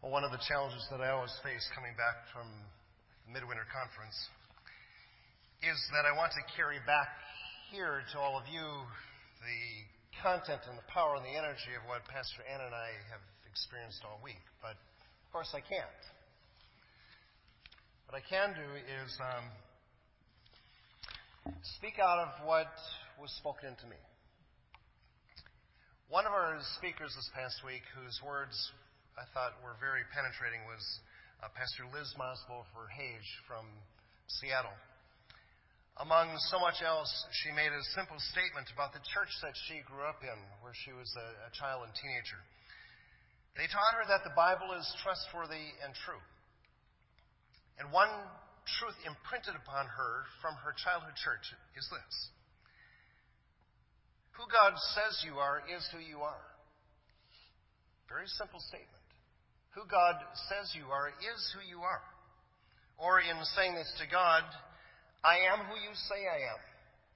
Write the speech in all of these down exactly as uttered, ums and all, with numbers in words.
Well, one of the challenges that I always face coming back from the Midwinter Conference is that I want to carry back here to all of you the content and the power and the energy of what Pastor Ann and I have experienced all week. But, of course, I can't. What I can do is um, speak out of what was spoken into me. One of our speakers this past week, whose words I thought were very penetrating, was uh, Pastor Liz Mosbo-Verhage from Seattle. Among so much else, she made a simple statement about the church that she grew up in, where she was a, a child and teenager. They taught her that the Bible is trustworthy and true. And one truth imprinted upon her from her childhood church is this: who God says you are is who you are. Very simple statement. Who God says you are is who you are. Or in saying this to God, I am who you say I am.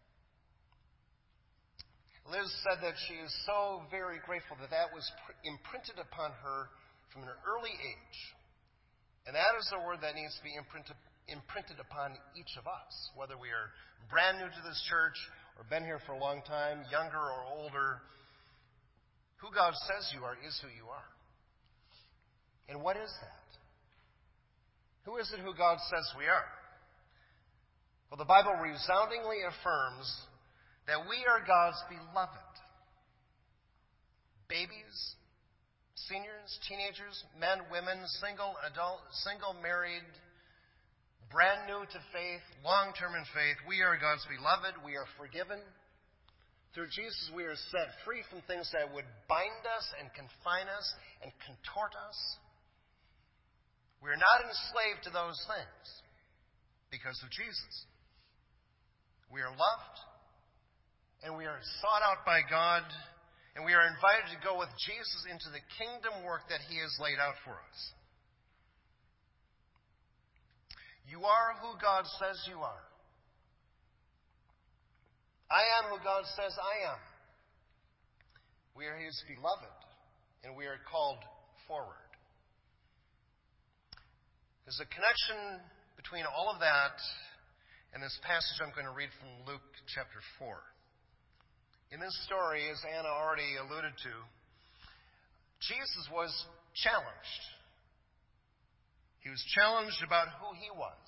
Liz said that she is so very grateful that that was imprinted upon her from an early age. And that is a word that needs to be imprinted, imprinted upon each of us, whether we are brand new to this church or been here for a long time, younger or older. Who God says you are is who you are. And what is that? Who is it who God says we are? Well, the Bible resoundingly affirms that we are God's beloved. Babies, seniors, teenagers, men, women, single, adult, single, married, brand new to faith, long-term in faith. We are God's beloved. We are forgiven. Through Jesus, we are set free from things that would bind us and confine us and contort us. We are not enslaved to those things because of Jesus. We are loved, and we are sought out by God, and we are invited to go with Jesus into the kingdom work that He has laid out for us. You are who God says you are. I am who God says I am. We are His beloved, and we are called forward. There's a connection between all of that and this passage I'm going to read from Luke chapter four. In this story, as Anna already alluded to, Jesus was challenged. He was challenged about who He was.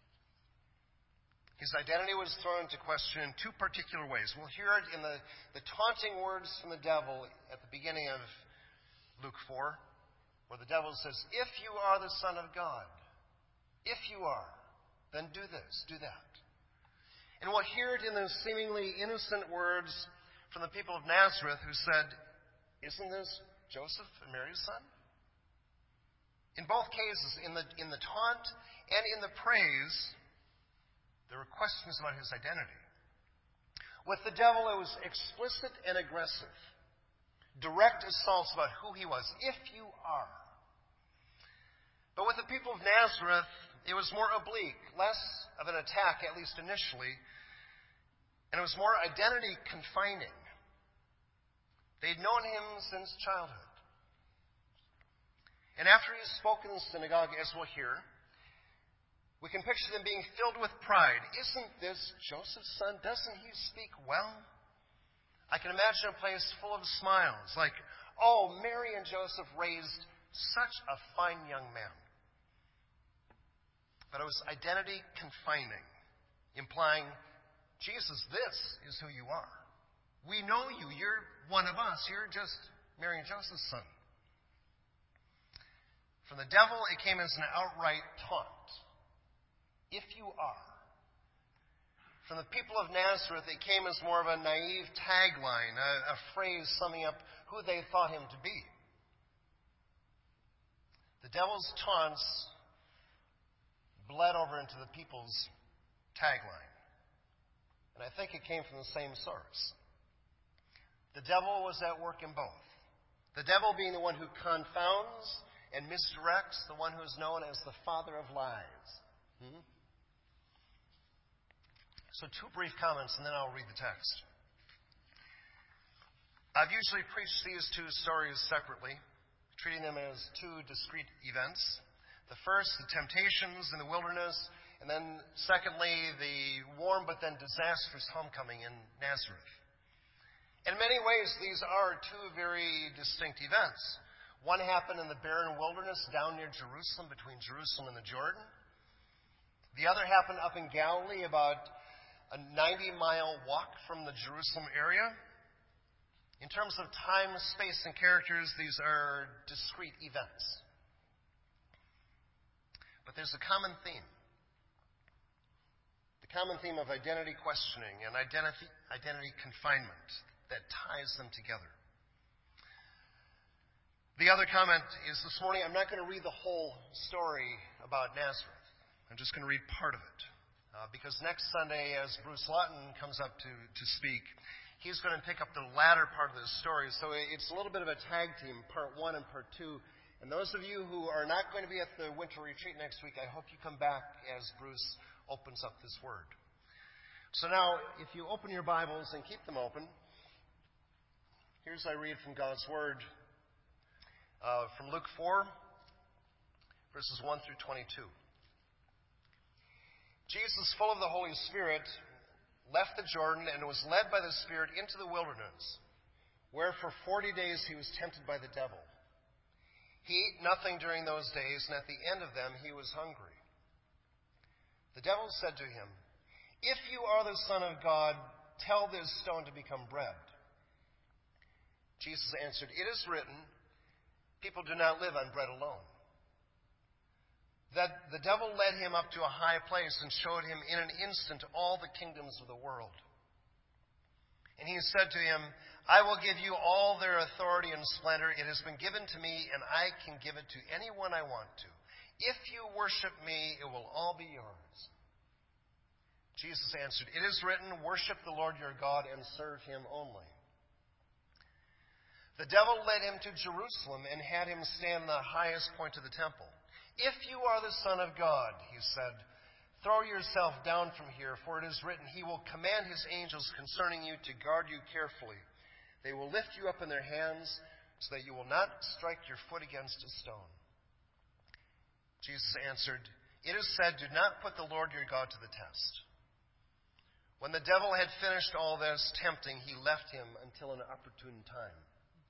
His identity was thrown into question in two particular ways. We'll hear it in the, the taunting words from the devil at the beginning of Luke four, where the devil says, if you are the Son of God, if you are, then do this, do that. And we'll hear it in those seemingly innocent words from the people of Nazareth who said, isn't this Joseph and Mary's son? In both cases, in the, in the taunt and in the praise, there were questions about His identity. With the devil, it was explicit and aggressive. Direct assaults about who He was. If you are. But with the people of Nazareth, it was more oblique, less of an attack, at least initially, and it was more identity confining. They'd known Him since childhood. And after He spoke in the synagogue, as we'll hear, we can picture them being filled with pride. Isn't this Joseph's son? Doesn't he speak well? I can imagine a place full of smiles, like, oh, Mary and Joseph raised such a fine young man. But it was identity confining, implying, Jesus, this is who you are. We know you. You're one of us. You're just Mary and Joseph's son. From the devil, it came as an outright taunt. If you are. From the people of Nazareth, it came as more of a naive tagline, a, a phrase summing up who they thought Him to be. The devil's taunts bled over into the people's tagline. And I think it came from the same source. The devil was at work in both. The devil being the one who confounds and misdirects, the one who is known as the father of lies. Hmm? So two brief comments, and then I'll read the text. I've usually preached these two stories separately, treating them as two discrete events. The first, the temptations in the wilderness, and then secondly, the warm but then disastrous homecoming in Nazareth. In many ways, these are two very distinct events. One happened in the barren wilderness down near Jerusalem, between Jerusalem and the Jordan. The other happened up in Galilee, about a ninety-mile walk from the Jerusalem area. In terms of time, space, and characters, these are discrete events. But there's a common theme. The common theme of identity questioning and identity, identity confinement that ties them together. The other comment is this morning, I'm not going to read the whole story about Nazareth. I'm just going to read part of it. Uh, because next Sunday, as Bruce Lawton comes up to, to speak, he's going to pick up the latter part of this story. So it's a little bit of a tag team, part one and part two. And those of you who are not going to be at the winter retreat next week, I hope you come back as Bruce opens up this word. So now, if you open your Bibles and keep them open, here's I read from God's Word uh, from Luke four, verses one through twenty-two. Jesus, full of the Holy Spirit, left the Jordan and was led by the Spirit into the wilderness, where for forty days he was tempted by the devil. He ate nothing during those days, and at the end of them he was hungry. The devil said to him, "If you are the Son of God, tell this stone to become bread." Jesus answered, "It is written, people do not live on bread alone." That the devil led him up to a high place and showed him in an instant all the kingdoms of the world. And he said to him, "I will give you all their authority and splendor. It has been given to me, and I can give it to anyone I want to. If you worship me, it will all be yours." Jesus answered, "It is written, worship the Lord your God and serve him only." The devil led him to Jerusalem and had him stand on the highest point of the temple. "If you are the Son of God," he said, "throw yourself down from here, for it is written, he will command his angels concerning you to guard you carefully. They will lift you up in their hands so that you will not strike your foot against a stone." Jesus answered, "It is said, do not put the Lord your God to the test." When the devil had finished all this tempting, he left him until an opportune time.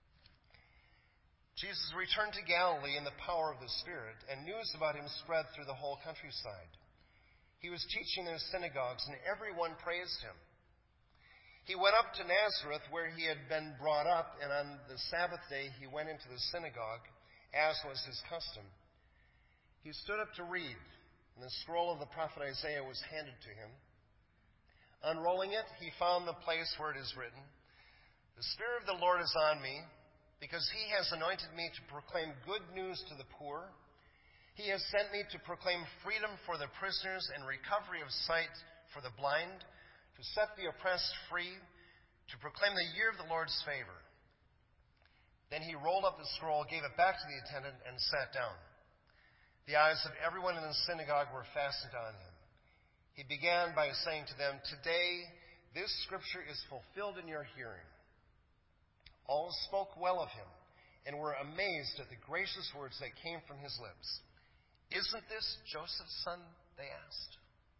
Jesus returned to Galilee in the power of the Spirit, and news about him spread through the whole countryside. He was teaching in their synagogues, and everyone praised him. He went up to Nazareth, where he had been brought up, and on the Sabbath day he went into the synagogue, as was his custom. He stood up to read, and the scroll of the prophet Isaiah was handed to him. Unrolling it, he found the place where it is written, "The Spirit of the Lord is on me, because he has anointed me to proclaim good news to the poor. He has sent me to proclaim freedom for the prisoners and recovery of sight for the blind, to set the oppressed free, to proclaim the year of the Lord's favor." Then he rolled up the scroll, gave it back to the attendant, and sat down. The eyes of everyone in the synagogue were fastened on him. He began by saying to them, "Today this scripture is fulfilled in your hearing." All spoke well of him and were amazed at the gracious words that came from his lips. "Isn't this Joseph's son?" they asked.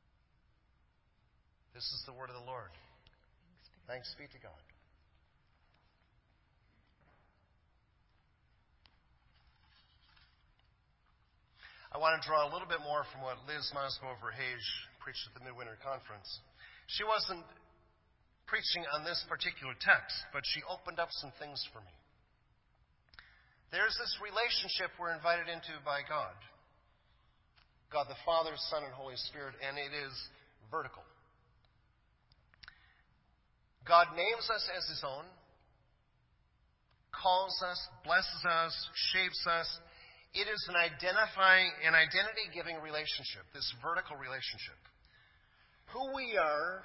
This is the word of the Lord. Thanks be to God. I want to draw a little bit more from what Liz Mosbover-Hage preached at the Midwinter Conference. She wasn't preaching on this particular text, but she opened up some things for me. There's this relationship we're invited into by God. God the Father, Son, and Holy Spirit, and it is vertical. God names us as his own, calls us, blesses us, shapes us. It is an identifying, an identity-giving relationship, this vertical relationship. Who we are,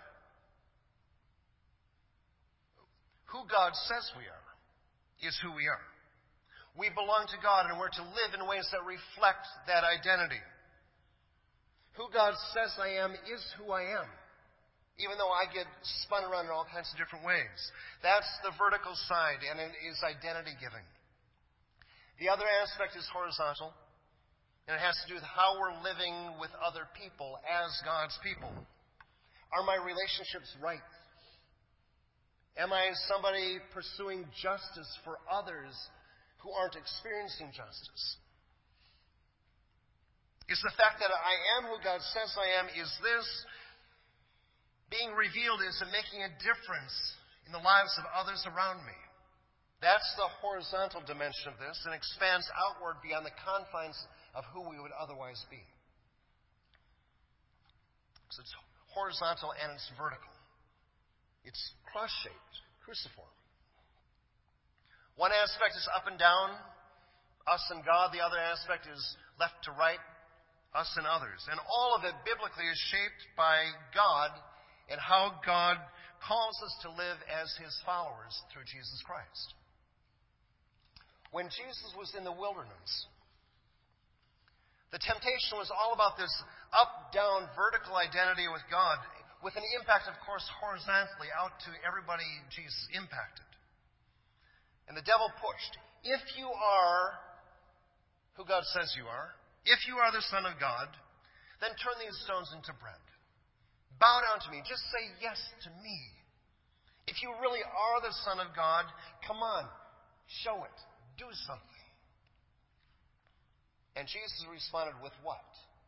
who God says we are, is who we are. We belong to God, and we're to live in ways that reflect that identity. Who God says I am is who I am, even though I get spun around in all kinds of different ways. That's the vertical side, and it is identity-giving. The other aspect is horizontal, and it has to do with how we're living with other people as God's people. Are my relationships right? Am I somebody pursuing justice for others who aren't experiencing justice? Is the fact that I am who God says I am, is this being revealed? Is it making a difference in the lives of others around me? That's the horizontal dimension of this, and expands outward beyond the confines of who we would otherwise be. So it's horizontal and it's vertical. It's cross-shaped, cruciform. One aspect is up and down, us and God. The other aspect is left to right, us and others. And all of it biblically is shaped by God and how God calls us to live as His followers through Jesus Christ. When Jesus was in the wilderness, the temptation was all about this up-down vertical identity with God, with an impact, of course, horizontally out to everybody Jesus impacted. And the devil pushed. If you are who God says you are, if you are the Son of God, then turn these stones into bread. Bow down to me. Just say yes to me. If you really are the Son of God, come on, show it. Do something. And Jesus responded with what?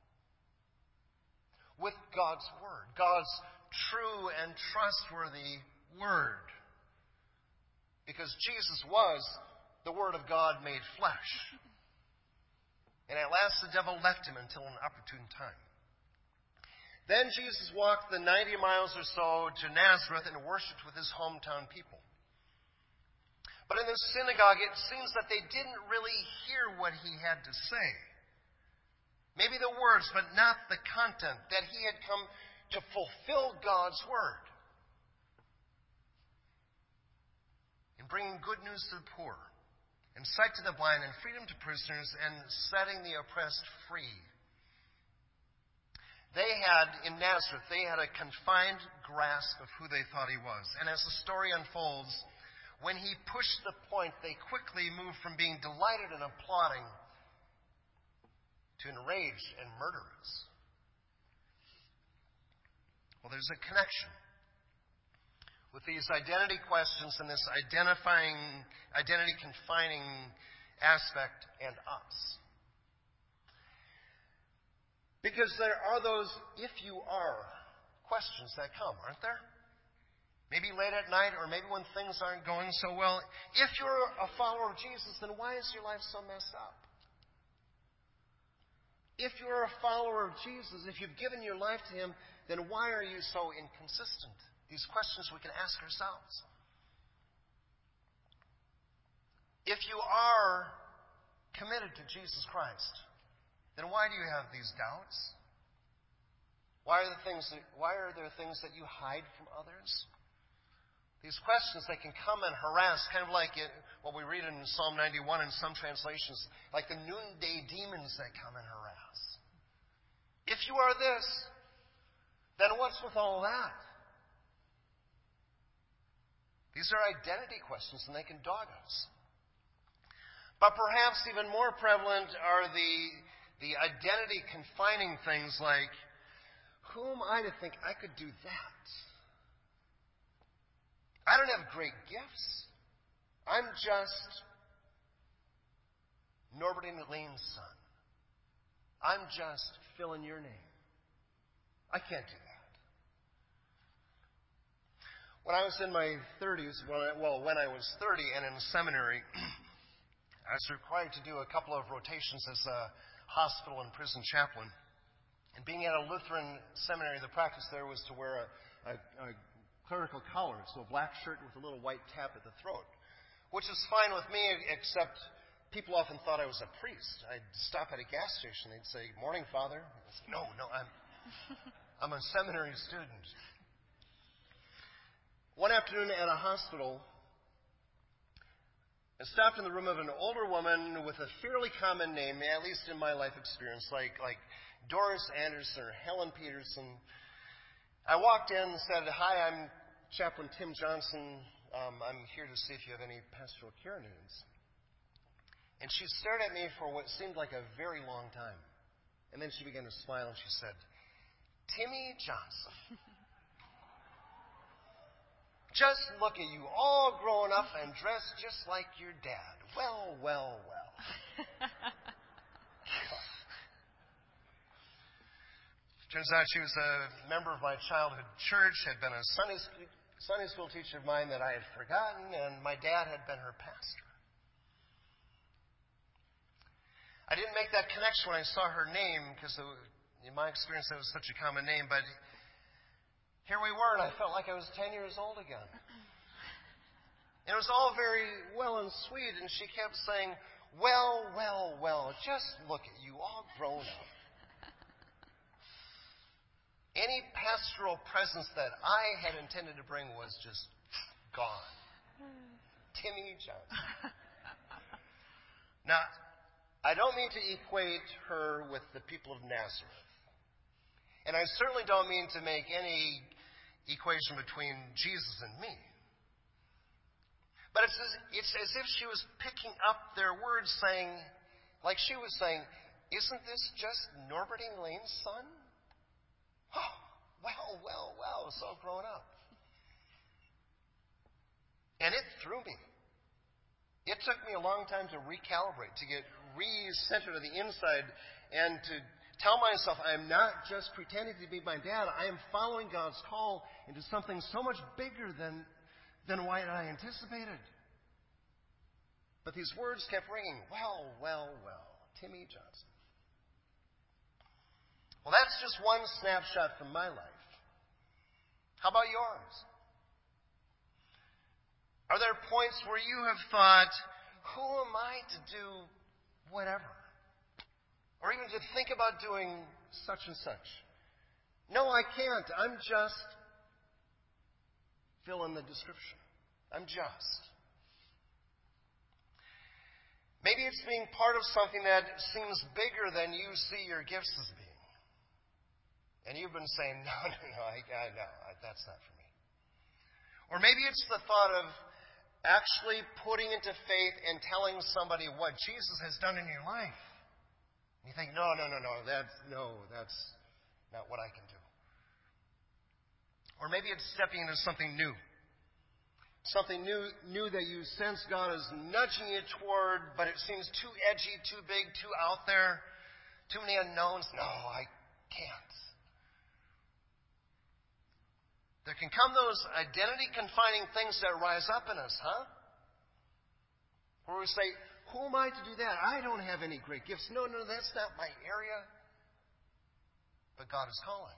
With God's Word. God's true and trustworthy Word. Because Jesus was the Word of God made flesh. And at last the devil left him until an opportune time. Then Jesus walked the ninety miles or so to Nazareth and worshipped with his hometown people. But in the synagogue, it seems that they didn't really hear what he had to say. Maybe the words, but not the content, that he had come to fulfill God's Word. In bringing good news to the poor, and sight to the blind, and freedom to prisoners, and setting the oppressed free. They had, in Nazareth, they had a confined grasp of who they thought he was. And as the story unfolds, when he pushed the point, they quickly moved from being delighted and applauding to enraged and murderous. Well, there's a connection with these identity questions and this identifying, identity-confining aspect and us. Because there are those if you are questions that come, aren't there? Maybe late at night or maybe when things aren't going so well. If you're a follower of Jesus, then why is your life so messed up? If you're a follower of Jesus, if you've given your life to Him, then why are you so inconsistent? These questions we can ask ourselves. If you are committed to Jesus Christ, then why do you have these doubts? Why are, the things that, why are there things that you hide from others? These questions, they can come and harass, kind of like it, what we read in Psalm ninety-one in some translations, like the noonday demons that come and harass. If you are this, then what's with all that? These are identity questions, and they can dog us. But perhaps even more prevalent are the, the identity-confining things like, who am I to think I could do that? I don't have great gifts. I'm just Norbert and Elaine's son. I'm just fill in your name. I can't do that. When I was in my thirties, when I, well, when I was thirty and in seminary, I was required to do a couple of rotations as a hospital and prison chaplain. And being at a Lutheran seminary, the practice there was to wear a, a, a clerical collar, so a black shirt with a little white tap at the throat, which is fine with me, except people often thought I was a priest. I'd stop at a gas station, they'd say, "Morning, Father." I'd say, no, no, I'm, I'm a seminary student. One afternoon at a hospital, I stopped in the room of an older woman with a fairly common name, at least in my life experience, like, like Doris Anderson or Helen Peterson. I walked in and said, "Hi, I'm Chaplain Tim Johnson. Um, I'm here to see if you have any pastoral care needs." And she stared at me for what seemed like a very long time. And then she began to smile and she said, "Timmy Johnson. Just look at you, all grown up and dressed just like your dad. Well, well, well." Turns out she was a member of my childhood church, had been a Sunday, Sunday school teacher of mine that I had forgotten, and my dad had been her pastor. I didn't make that connection when I saw her name, because in my experience that was such a common name, but here we were, and I felt like I was ten years old again. And it was all very well and sweet, and she kept saying, "Well, well, well, just look at you, all grown up." Any pastoral presence that I had intended to bring was just gone. Timmy Johnson. Now, I don't mean to equate her with the people of Nazareth. And I certainly don't mean to make any equation between Jesus and me. But it's as, it's as if she was picking up their words, saying, like she was saying, "Isn't this just Norbert and Elaine's son? Oh, well, well, well, so grown up." And it threw me. It took me a long time to recalibrate, to get re-centered on the inside, and to tell myself I'm not just pretending to be my dad. I am following God's call into something so much bigger than, than what I anticipated. But these words kept ringing. Well, well, well. Timmy Johnson. Well, that's just one snapshot from my life. How about yours? Are there points where you have thought, who am I to do whatever? Or even to think about doing such and such? No, I can't. I'm just... Fill in the description. I'm just. Maybe it's being part of something that seems bigger than you see your gifts as being. And you've been saying, no, no, no, I, I, no, that's not for me. Or maybe it's the thought of actually putting into faith and telling somebody what Jesus has done in your life. And you think, no, no, no, no, that's, no, that's not what I can do. Or maybe it's stepping into something new. Something new, new that you sense God is nudging you toward, but it seems too edgy, too big, too out there, too many unknowns. No, I can't. There can come those identity-confining things that rise up in us, huh? Where we say, who am I to do that? I don't have any great gifts. No, no, that's not my area. But God is calling.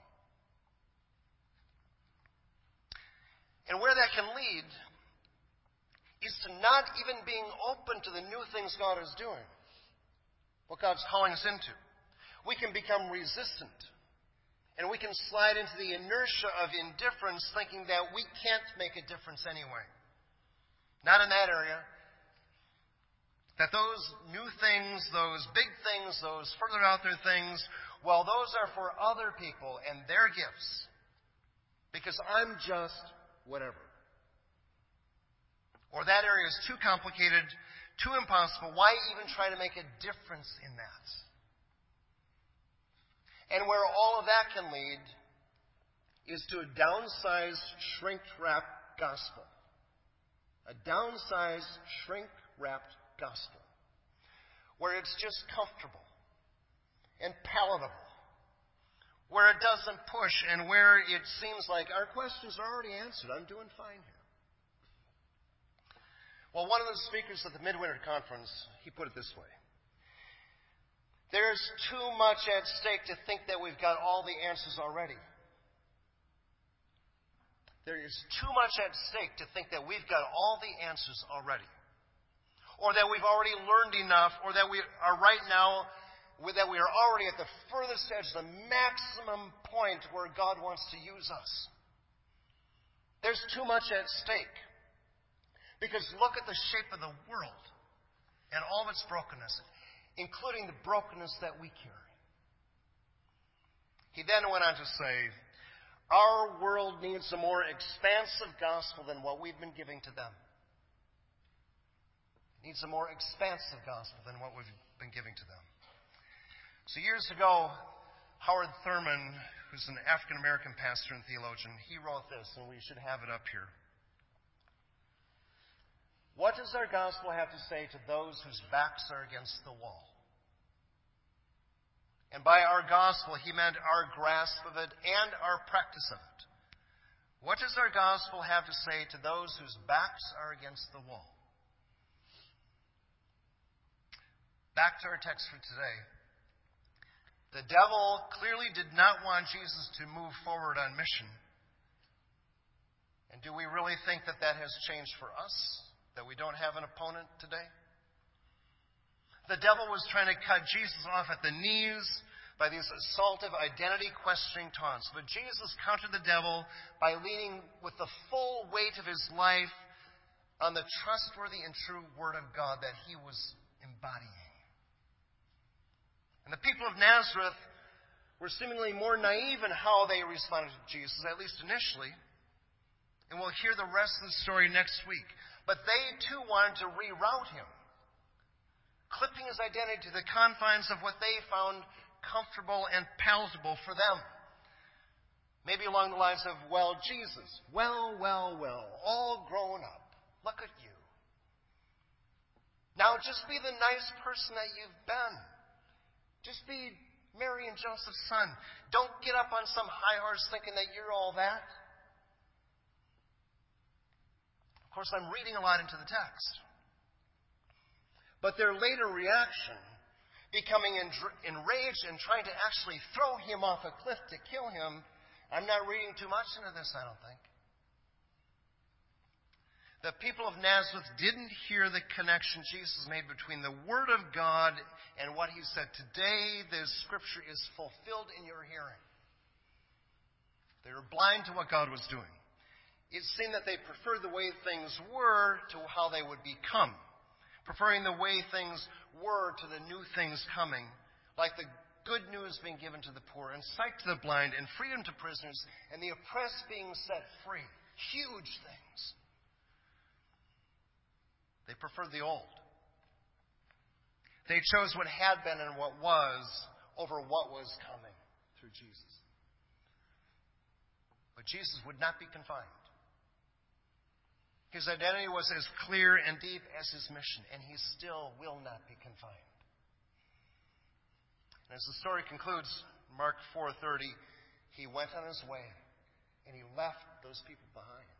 And where that can lead is to not even being open to the new things God is doing, what God's calling us into. We can become resistant. And we can slide into the inertia of indifference, thinking that we can't make a difference anyway. Not in that area. That those new things, those big things, those further out there things, well, those are for other people and their gifts. Because I'm just whatever. Or that area is too complicated, too impossible. Why even try to make a difference in that? And where all of that can lead is to a downsized, shrink-wrapped gospel. A downsized, shrink-wrapped gospel. Where it's just comfortable and palatable. Where it doesn't push and where it seems like our questions are already answered. I'm doing fine here. Well, one of the speakers at the Midwinter Conference, he put it this way. There's too much at stake to think that we've got all the answers already. There is too much at stake to think that we've got all the answers already. Or that we've already learned enough, or that we are right now, that we are already at the furthest edge, the maximum point where God wants to use us. There's too much at stake. Because look at the shape of the world and all of its brokenness, including the brokenness that we carry. He then went on to say, our world needs a more expansive gospel than what we've been giving to them. It needs a more expansive gospel than what we've been giving to them. So years ago, Howard Thurman, who's an African-American pastor and theologian, he wrote this, and we should have it up here. What does our gospel have to say to those whose backs are against the wall? And by our gospel, he meant our grasp of it and our practice of it. What does our gospel have to say to those whose backs are against the wall? Back to our text for today. The devil clearly did not want Jesus to move forward on mission. And do we really think that that has changed for us? That we don't have an opponent today? The devil was trying to cut Jesus off at the knees by these assaultive, identity-questioning taunts. But Jesus countered the devil by leaning with the full weight of his life on the trustworthy and true Word of God that he was embodying. And the people of Nazareth were seemingly more naive in how they responded to Jesus, at least initially. And we'll hear the rest of the story next week. But they, too, wanted to reroute him, clipping his identity to the confines of what they found comfortable and palatable for them. Maybe along the lines of, well, Jesus, well, well, well, all grown up. Look at you. Now just be the nice person that you've been. Just be Mary and Joseph's son. Don't get up on some high horse thinking that you're all that. Of course, I'm reading a lot into the text. But their later reaction, becoming enraged and trying to actually throw him off a cliff to kill him, I'm not reading too much into this, I don't think. The people of Nazareth didn't hear the connection Jesus made between the Word of God and what he said. Today, this Scripture is fulfilled in your hearing. They were blind to what God was doing. It seemed that they preferred the way things were to how they would become, preferring the way things were to the new things coming, like the good news being given to the poor, and sight to the blind, and freedom to prisoners, and the oppressed being set free. Huge things. They preferred the old. They chose what had been and what was over what was coming through Jesus. But Jesus would not be confined. His identity was as clear and deep as his mission, and he still will not be confined. And as the story concludes, Mark four thirty, he went on his way, and he left those people behind.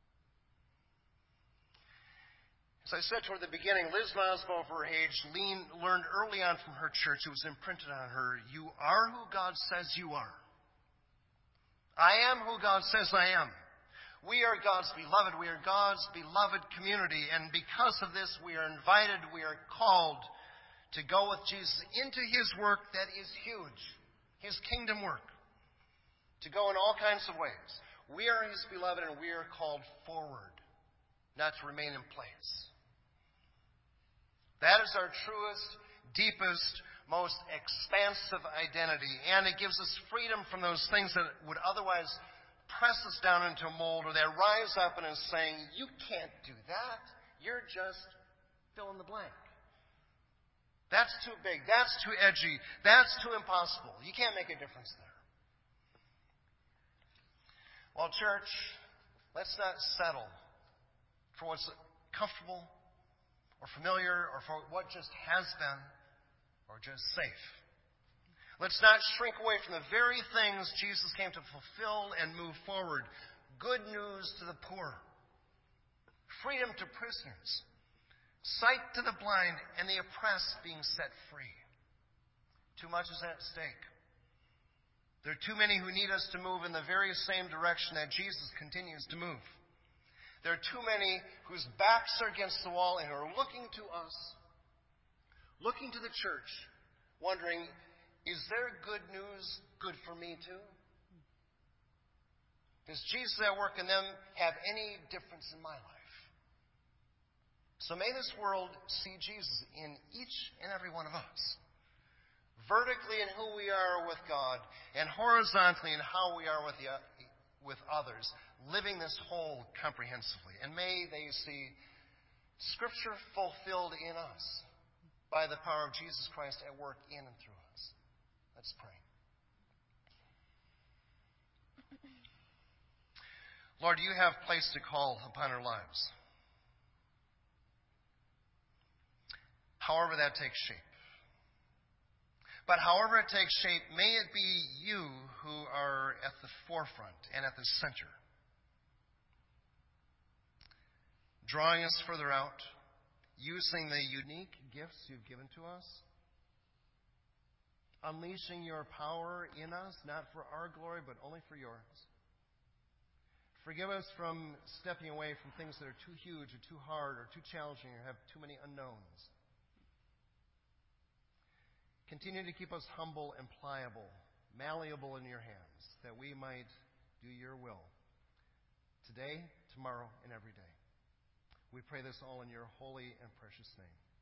As I said toward the beginning, Liz Mosbaugh, for her age, lean, learned early on from her church, it was imprinted on her, you are who God says you are. I am who God says I am. We are God's beloved. We are God's beloved community. And because of this, we are invited, we are called to go with Jesus into his work that is huge, his kingdom work, to go in all kinds of ways. We are his beloved, and we are called forward, not to remain in place. That is our truest, deepest, most expansive identity. And it gives us freedom from those things that would otherwise press us down into a mold, or that rise up and is saying, you can't do that. You're just fill in the blank. That's too big. That's too edgy. That's too impossible. You can't make a difference there. Well, church, let's not settle for what's comfortable or familiar or for what just has been or just safe. Let's not shrink away from the very things Jesus came to fulfill and move forward. Good news to the poor, freedom to prisoners, sight to the blind, and the oppressed being set free. Too much is at stake. There are too many who need us to move in the very same direction that Jesus continues to move. There are too many whose backs are against the wall and who are looking to us, looking to the church, wondering, is there good news good for me too? Does Jesus at work in them have any difference in my life? So may this world see Jesus in each and every one of us. Vertically in who we are with God, and horizontally in how we are with, the, with others, living this whole comprehensively. And may they see Scripture fulfilled in us by the power of Jesus Christ at work in and through us. Let's pray. Lord, you have placed a call upon our lives. However that takes shape. But however it takes shape, may it be you who are at the forefront and at the center, drawing us further out, using the unique gifts you've given to us, unleashing your power in us, not for our glory, but only for yours. Forgive us from stepping away from things that are too huge or too hard or too challenging or have too many unknowns. Continue to keep us humble and pliable, malleable in your hands, that we might do your will today, tomorrow, and every day. We pray this all in your holy and precious name.